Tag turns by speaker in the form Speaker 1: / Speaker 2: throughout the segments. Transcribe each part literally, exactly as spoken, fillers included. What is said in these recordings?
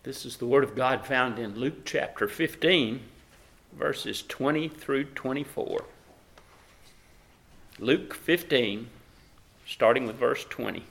Speaker 1: This is the Word of God found in Luke chapter fifteen, verses twenty through twenty-four. Luke fifteen, starting with verse twenty.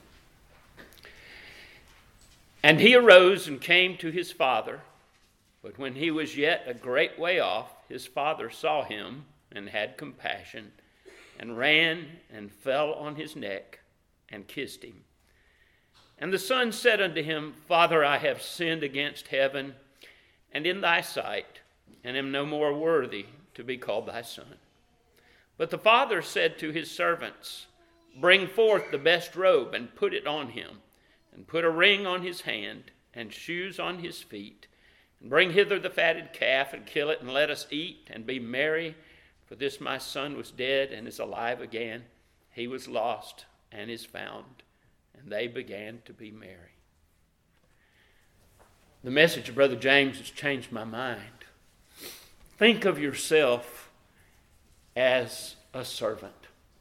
Speaker 1: And he arose and came to his father, but when he was yet a great way off, his father saw him and had compassion, and ran and fell on his neck and kissed him. And the son said unto him, Father, I have sinned against heaven and in thy sight, and am no more worthy to be called thy son. But the father said to his servants, Bring forth the best robe and put it on him, and put a ring on his hand and shoes on his feet, and bring hither the fatted calf and kill it, and let us eat and be merry. For this my son was dead and is alive again. He was lost and is found. And they began to be merry. The message of Brother James has changed my mind. Think of yourself as a servant,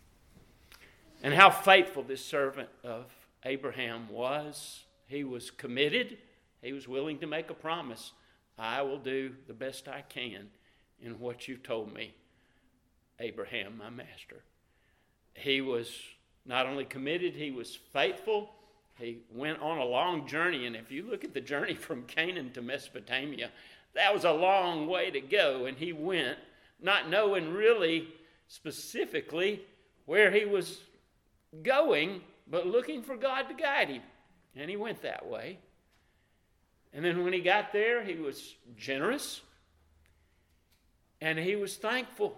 Speaker 1: and how faithful this servant of Abraham was. He was committed. He was willing to make a promise. I will do the best I can in what you've told me, Abraham, my master. He was not only committed, he was faithful. He went on a long journey, and if you look at the journey from Canaan to Mesopotamia, that was a long way to go, and he went not knowing really specifically where he was going, but looking for God to guide him, and he went that way. And then when he got there, he was generous, and he was thankful.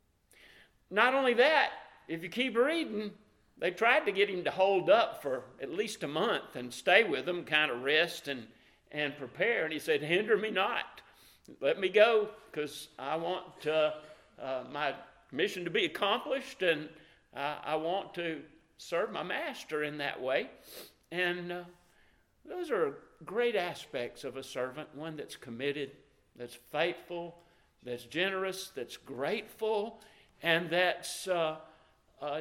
Speaker 1: Not only that, if you keep reading, they tried to get him to hold up for at least a month and stay with them, kind of rest and, and prepare. And he said, hinder me not. Let me go, because I want uh, uh, my mission to be accomplished, and uh, I want to serve my master in that way. And uh, those are great aspects of a servant, one that's committed, that's faithful, that's generous, that's grateful, and that's uh, uh,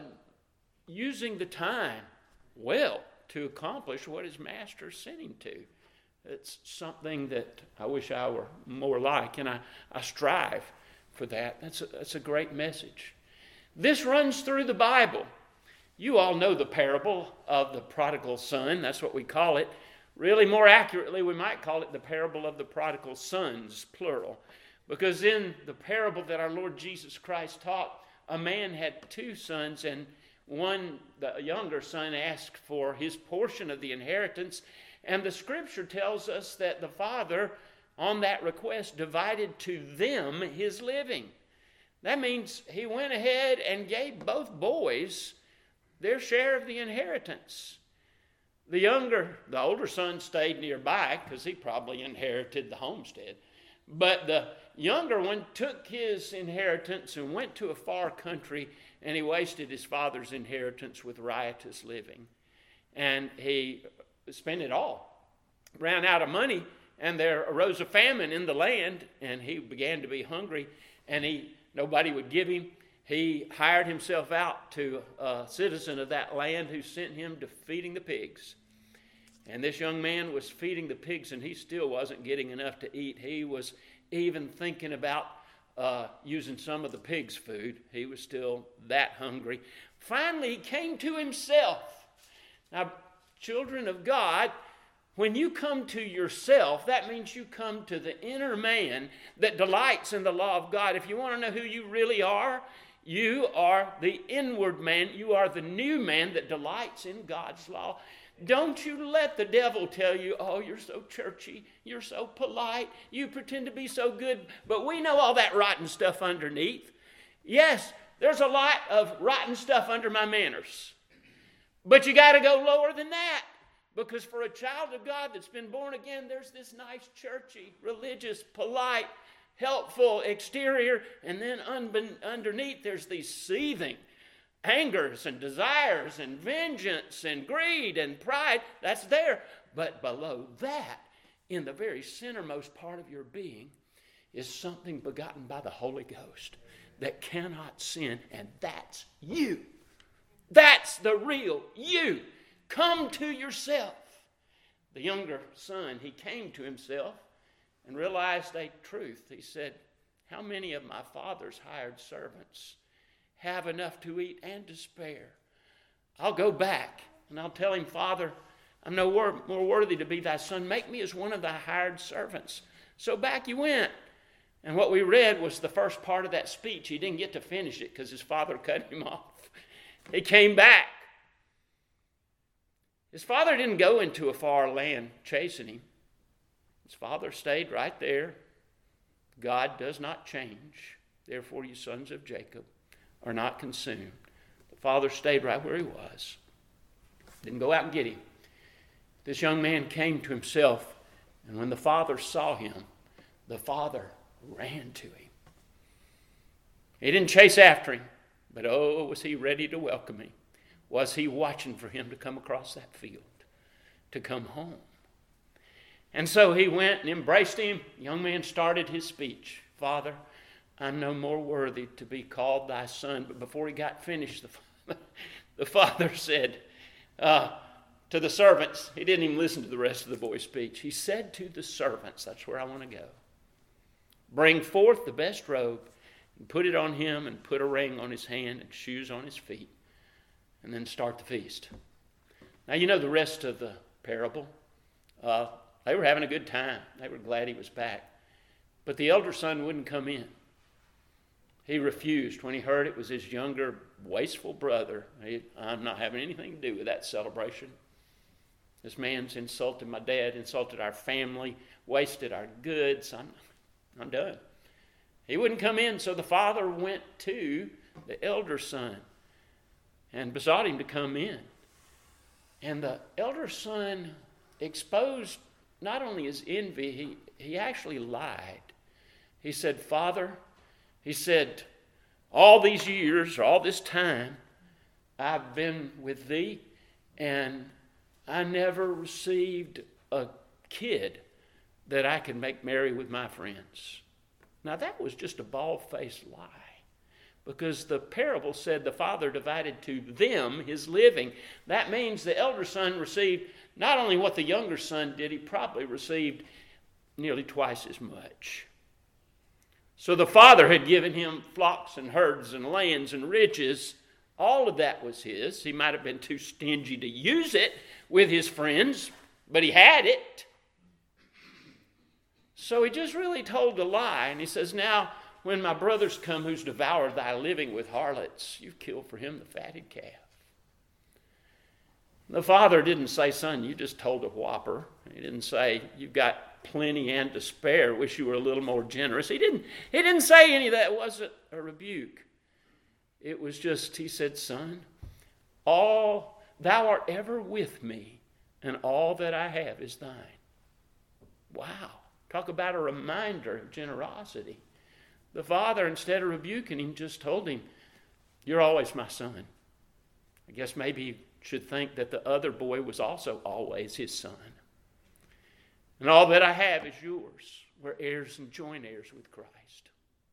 Speaker 1: using the time well to accomplish what his master sent him to. It's something that I wish I were more like, and I, I strive for that. That's a, that's a great message. This runs through the Bible. You all know the parable of the prodigal son. That's what we call it. Really, more accurately, we might call it the parable of the prodigal sons, plural. Because in the parable that our Lord Jesus Christ taught, a man had two sons, and one, the younger son, asked for his portion of the inheritance. And the scripture tells us that the father, on that request, divided to them his living. That means he went ahead and gave both boys their share of the inheritance. The younger, the older son stayed nearby because he probably inherited the homestead. But the younger one took his inheritance and went to a far country, and he wasted his father's inheritance with riotous living. And he spent it all. Ran out of money, and there arose a famine in the land, and he began to be hungry, and he nobody would give him. He hired himself out to a citizen of that land who sent him to feeding the pigs. And this young man was feeding the pigs, and he still wasn't getting enough to eat. He was even thinking about uh, using some of the pig's food. He was still that hungry. Finally, he came to himself. Now, children of God, when you come to yourself, that means you come to the inner man that delights in the law of God. If you want to know who you really are, you are the inward man. You are the new man that delights in God's law. Don't you let the devil tell you, oh, you're so churchy, you're so polite, you pretend to be so good, but we know all that rotten stuff underneath. Yes, there's a lot of rotten stuff under my manners, but you got to go lower than that, because for a child of God that's been born again, there's this nice churchy, religious, polite, helpful exterior, and then un- underneath there's these seething angers and desires and vengeance and greed and pride. That's there. But below that, in the very centermost part of your being, is something begotten by the Holy Ghost that cannot sin, and that's you. That's the real you. Come to yourself. the younger son, he came to himself and realized a truth. He said, how many of my father's hired servants have enough to eat and to spare? I'll go back and I'll tell him, Father, I'm no more worthy to be thy son. Make me as one of thy hired servants. So back he went. And what we read was the first part of that speech. He didn't get to finish it because his father cut him off. He came back. His father didn't go into a far land chasing him. His father stayed right there. God does not change. Therefore, you sons of Jacob are not consumed. The father stayed right where he was. Didn't go out and get him. This young man came to himself, and when the father saw him, the father ran to him. He didn't chase after him, but oh, was he ready to welcome him. Was he watching for him to come across that field, to come home? And so he went and embraced him. The young man started his speech. Father, I'm no more worthy to be called thy son. But before he got finished, the, the father said uh, to the servants, he didn't even listen to the rest of the boy's speech. He said to the servants, that's where I want to go, bring forth the best robe and put it on him and put a ring on his hand and shoes on his feet, and then start the feast. Now, you know the rest of the parable. Uh, they were having a good time. They were glad he was back. But the elder son wouldn't come in. He refused when he heard it was his younger, wasteful brother. He, I'm not having anything to do with that celebration. This man's insulted my dad, insulted our family, wasted our goods. I'm, I'm done. He wouldn't come in, so the father went to the elder son and besought him to come in. And the elder son exposed not only his envy, he, he actually lied. He said, Father, he said, all these years, or all this time, I've been with thee, and I never received a kid that I could make merry with my friends. Now that was just a bald-faced lie. Because the parable said the father divided to them his living. That means the elder son received not only what the younger son did, he probably received nearly twice as much. So the father had given him flocks and herds and lands and riches. All of that was his. He might have been too stingy to use it with his friends, but he had it. So he just really told a lie. And he says, now, when my brothers come who's devoured thy living with harlots, you've killed for him the fatted calf. The father didn't say, son, you just told a whopper. He didn't say, you've got plenty and to spare. Wish you were a little more generous. He didn't, he didn't say any of that. It wasn't a rebuke. It was just, he said, son, all thou art ever with me, and all that I have is thine. Wow. Talk about a reminder of generosity. The father, instead of rebuking him, just told him, you're always my son. I guess maybe he should think that the other boy was also always his son. And all that I have is yours. We're heirs and joint heirs with Christ.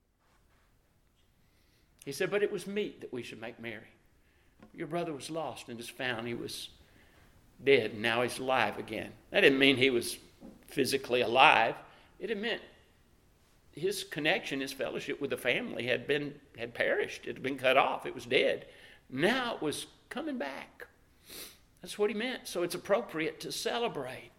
Speaker 1: He said, but it was meet that we should make merry. Your brother was lost and is found. He was dead, and now he's alive again. That didn't mean he was physically alive. It had meant his connection, his fellowship with the family had been had perished. It had been cut off. It was dead. Now it was coming back. That's what he meant. So it's appropriate to celebrate.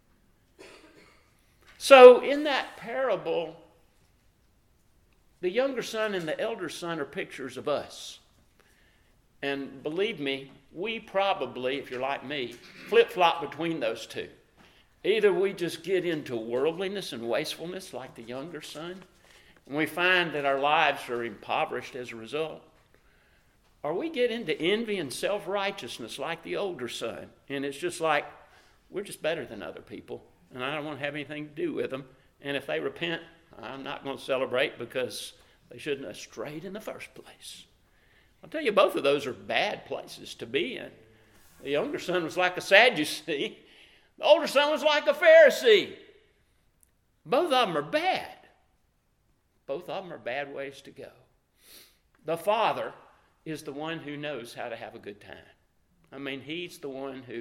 Speaker 1: So in that parable, the younger son and the elder son are pictures of us. And believe me, we probably, if you're like me, flip-flop between those two. Either we just get into worldliness and wastefulness like the younger son, and we find that our lives are impoverished as a result. Or we get into envy and self-righteousness like the older son, and it's just like, we're just better than other people, and I don't want to have anything to do with them. And if they repent, I'm not going to celebrate because they shouldn't have strayed in the first place. I'll tell you, both of those are bad places to be in. The younger son was like a Sadducee. The older son was like a Pharisee. Both of them are bad. Both of them are bad ways to go. The father is the one who knows how to have a good time. I mean, he's the one who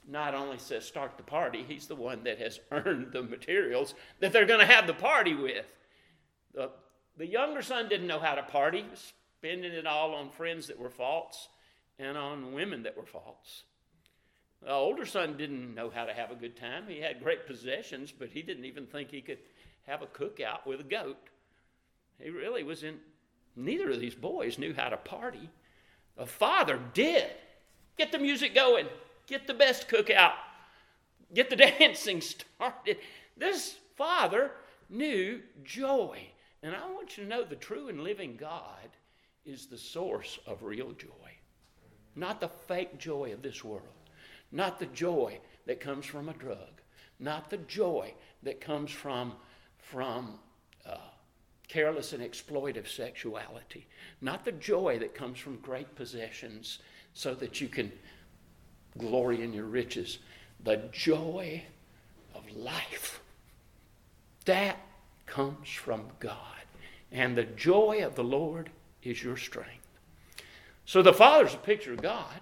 Speaker 1: not only says start the party, he's the one that has earned the materials that they're going to have the party with. The, the younger son didn't know how to party. He was spending it all on friends that were false and on women that were false. The older son didn't know how to have a good time. He had great possessions, but he didn't even think he could have a cookout with a goat. He really was in, neither of these boys knew how to party. The father did. Get the music going. Get the best cookout. Get the dancing started. This father knew joy. And I want you to know the true and living God is the source of real joy. Not the fake joy of this world. Not the joy that comes from a drug. Not the joy that comes from, from uh, careless and exploitive sexuality. Not the joy that comes from great possessions so that you can glory in your riches. The joy of life. That comes from God. And the joy of the Lord is your strength. So the Father's a picture of God.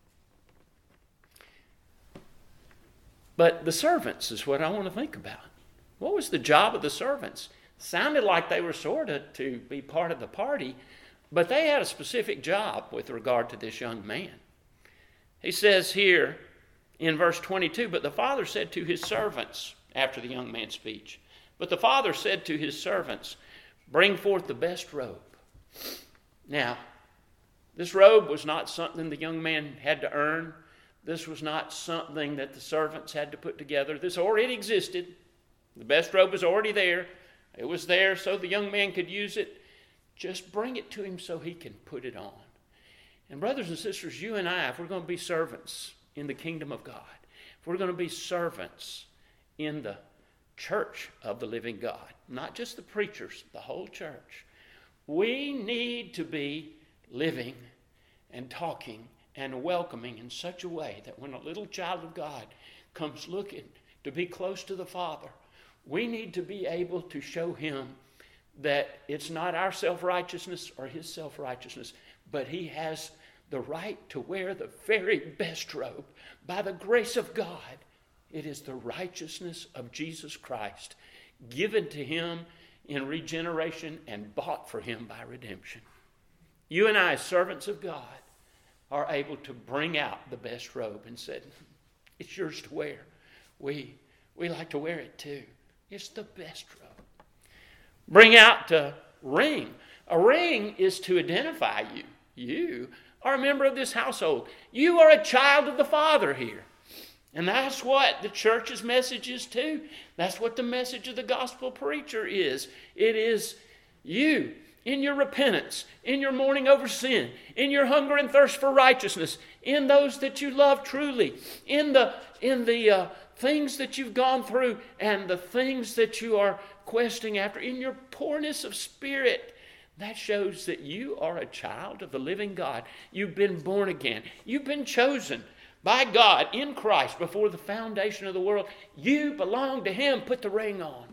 Speaker 1: But the servants is what I want to think about. What was the job of the servants? Sounded like they were sort of to be part of the party, but they had a specific job with regard to this young man. He says here in verse twenty-two, but the father said to his servants, after the young man's speech, but the father said to his servants, bring forth the best robe. Now, this robe was not something the young man had to earn. This was not something that the servants had to put together. This already existed. The best robe was already there. It was there so the young man could use it. Just bring it to him so he can put it on. And brothers and sisters, you and I, if we're going to be servants in the kingdom of God, if we're going to be servants in the church of the living God, not just the preachers, the whole church, we need to be living and talking and welcoming in such a way that when a little child of God comes looking to be close to the Father, we need to be able to show him that it's not our self-righteousness or his self-righteousness, but he has the right to wear the very best robe. By the grace of God, it is the righteousness of Jesus Christ given to him in regeneration and bought for him by redemption. You and I, servants of God, are able to bring out the best robe and say, it's yours to wear. We, we like to wear it too. It's the best robe. Bring out a ring. A ring is to identify you. You are a member of this household. You are a child of the Father here. And that's what the church's message is too. That's what the message of the gospel preacher is. It is you in your repentance, in your mourning over sin, in your hunger and thirst for righteousness, in those that you love truly, in the, in the uh, things that you've gone through and the things that you are questing after, in your poorness of spirit. That shows that you are a child of the living God. You've been born again. You've been chosen by God in Christ before the foundation of the world. You belong to him. Put the ring on.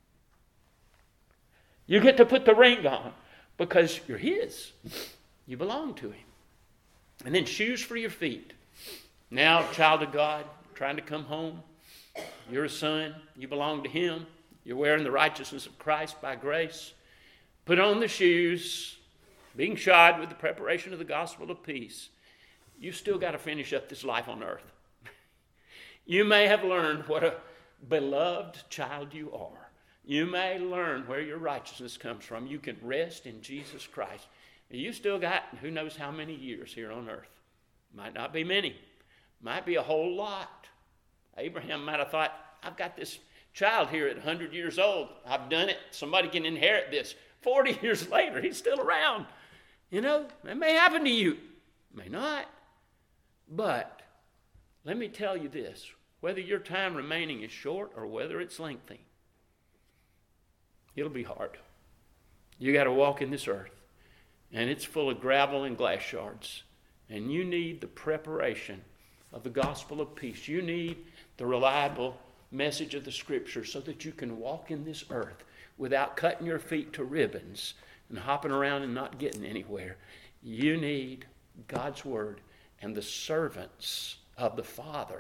Speaker 1: You get to put the ring on because you're his. You belong to him. And then shoes for your feet. Now, child of God, trying to come home. You're a son. You belong to him. You're wearing the righteousness of Christ by grace. Put on the shoes, being shod with the preparation of the gospel of peace. You still got to finish up this life on earth. You may have learned what a beloved child you are. You may learn where your righteousness comes from. You can rest in Jesus Christ. You still got who knows how many years here on earth. Might not be many. Might be a whole lot. Abraham might have thought, I've got this child here at one hundred years old. I've done it. Somebody can inherit this. forty years later, he's still around. You know, that may happen to you. May not. But let me tell you this. Whether your time remaining is short or whether it's lengthy, it'll be hard. You got to walk in this earth. And it's full of gravel and glass shards. And you need the preparation of the gospel of peace. You need the reliable message of the Scripture so that you can walk in this earth without cutting your feet to ribbons and hopping around and not getting anywhere. You need God's Word, and the servants of the Father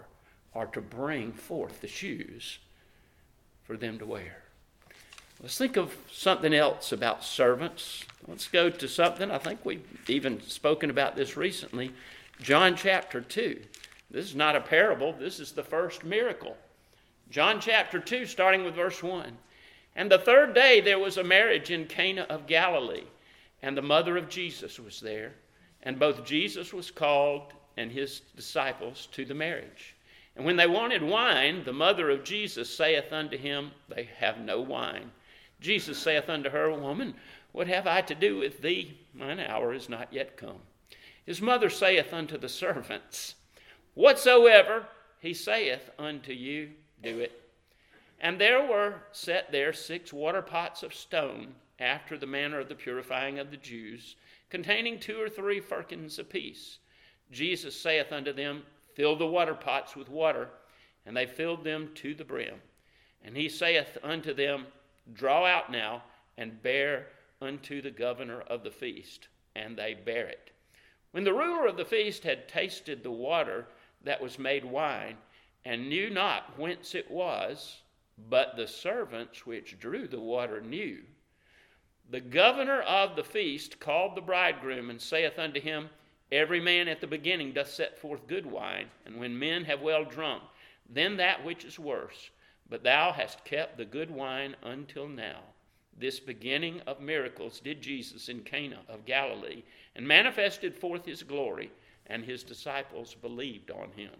Speaker 1: are to bring forth the shoes for them to wear. Let's think of something else about servants. Let's go to something, I think we've even spoken about this recently, John chapter two. This is not a parable, this is the first miracle. John chapter two, starting with verse one. And the third day there was a marriage in Cana of Galilee, and the mother of Jesus was there, and both Jesus was called and his disciples to the marriage. And when they wanted wine, the mother of Jesus saith unto him, They have no wine. Jesus saith unto her, Woman, what have I to do with thee? Mine hour is not yet come. His mother saith unto the servants, Whatsoever he saith unto you, do it. And there were set there six water pots of stone, after the manner of the purifying of the Jews, containing two or three firkins apiece. Jesus saith unto them, Fill the water pots with water. And they filled them to the brim. And he saith unto them, Draw out now, and bear unto the governor of the feast. And they bare it. When the ruler of the feast had tasted the water that was made wine, and knew not whence it was, but the servants which drew the water knew, the governor of the feast called the bridegroom, and saith unto him, Every man at the beginning doth set forth good wine, and when men have well drunk, then that which is worse. But thou hast kept the good wine until now. This beginning of miracles did Jesus in Cana of Galilee, and manifested forth his glory, and his disciples believed on him.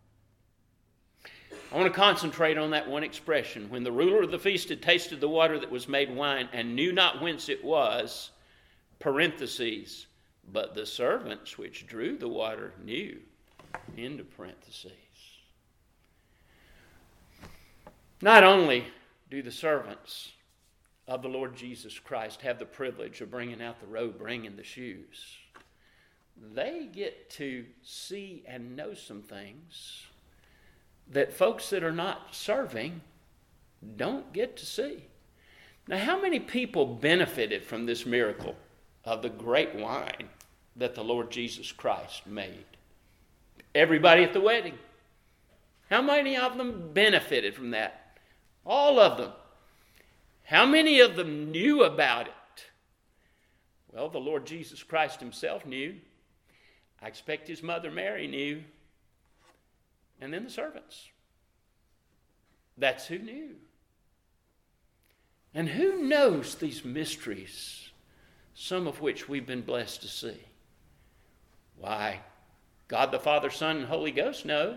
Speaker 1: I want to concentrate on that one expression. When the ruler of the feast had tasted the water that was made wine, and knew not whence it was, parentheses, but the servants which drew the water knew, into parentheses. Not only do the servants of the Lord Jesus Christ have the privilege of bringing out the robe, bringing the shoes, they get to see and know some things that folks that are not serving don't get to see. Now, how many people benefited from this miracle of the great wine that the Lord Jesus Christ made? Everybody at the wedding. How many of them benefited from that? All of them. How many of them knew about it? Well, the Lord Jesus Christ himself knew. I expect his mother Mary knew. And then the servants. That's who knew. And who knows these mysteries, some of which we've been blessed to see? Why, God the Father, Son, and Holy Ghost know.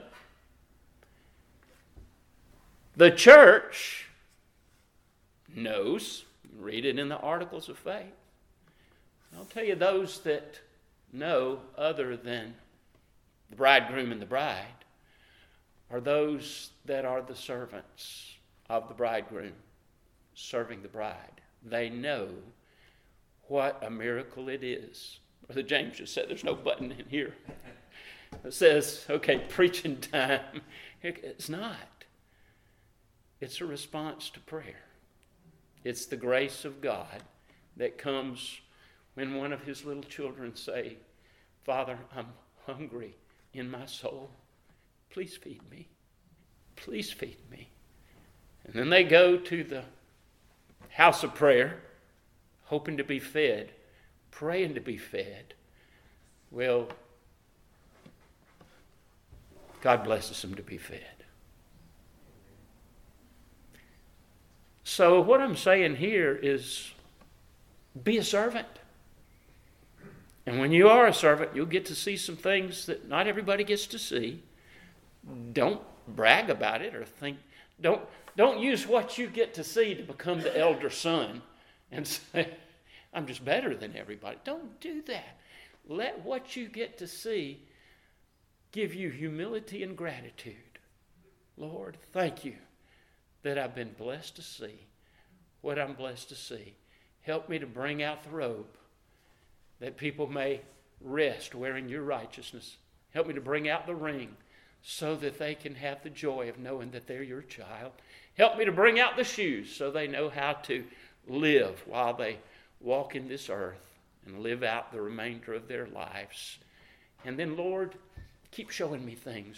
Speaker 1: The church knows. Read it in the Articles of Faith. I'll tell you, those that know other than the bridegroom and the bride are those that are the servants of the bridegroom serving the bride. They know what a miracle it is. Brother James just said there's no button in here. It says, okay, preaching time. It's not. It's a response to prayer. It's the grace of God that comes when one of his little children say, Father, I'm hungry in my soul. Please feed me. Please feed me. And then they go to the house of prayer, hoping to be fed, praying to be fed. Well, God blesses them to be fed. So what I'm saying here is be a servant. And when you are a servant, you'll get to see some things that not everybody gets to see. Don't brag about it or think, don't, don't use what you get to see to become the elder son and say, I'm just better than everybody. Don't do that. Let what you get to see give you humility and gratitude. Lord, thank you that I've been blessed to see what I'm blessed to see. Help me to bring out the robe that people may rest wearing your righteousness. Help me to bring out the ring so that they can have the joy of knowing that they're your child. Help me to bring out the shoes so they know how to live while they walk in this earth and live out the remainder of their lives. And then, Lord, keep showing me things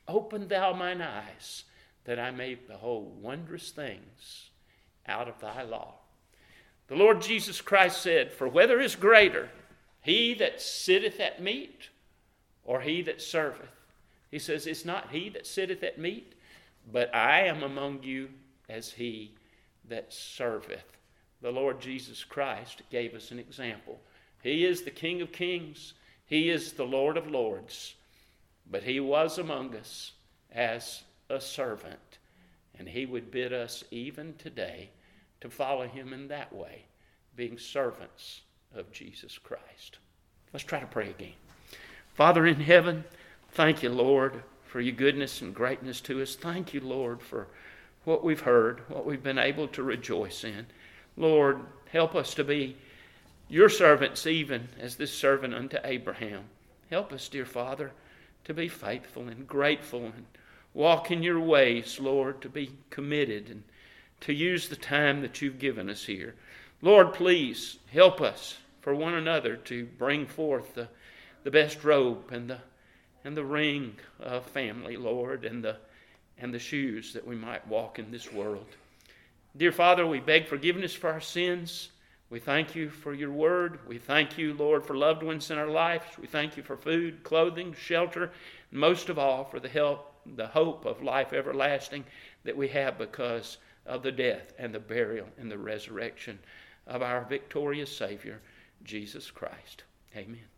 Speaker 1: Open thou mine eyes, that I may behold wondrous things out of thy law. The Lord Jesus Christ said, for whether is greater, he that sitteth at meat, or he that serveth? He says, it's not he that sitteth at meat, but I am among you as he that serveth. The Lord Jesus Christ gave us an example. He is the King of kings. He is the Lord of lords. But he was among us as a servant. And he would bid us even today to follow him in that way, being servants of Jesus Christ. Let's try to pray again. Father in heaven, thank you, Lord, for your goodness and greatness to us. Thank you, Lord, for what we've heard, what we've been able to rejoice in. Lord, help us to be your servants even as this servant unto Abraham. Help us, dear Father, to be faithful and grateful and walk in your ways, Lord, to be committed and to use the time that you've given us here. Lord, please help us for one another to bring forth the, the best robe and the and the ring of family, Lord, and the and the shoes that we might walk in this world. Dear Father, we beg forgiveness for our sins. We thank you for your word. We thank you, Lord, for loved ones in our lives. We thank you for food, clothing, shelter, and most of all for the help, the hope of life everlasting that we have because of the death and the burial and the resurrection of our victorious Savior, Jesus Christ. Amen.